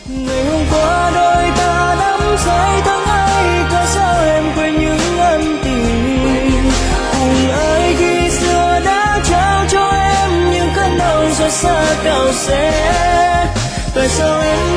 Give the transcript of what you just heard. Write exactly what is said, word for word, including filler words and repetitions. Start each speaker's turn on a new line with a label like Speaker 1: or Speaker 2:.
Speaker 1: Ngày hôm qua đôi ta nắm tay tháng ấy, có sao em quên những ân tình cùng ai khi xưa đã trao cho em những cơn đau xót xa cao sẽ. Tại sao em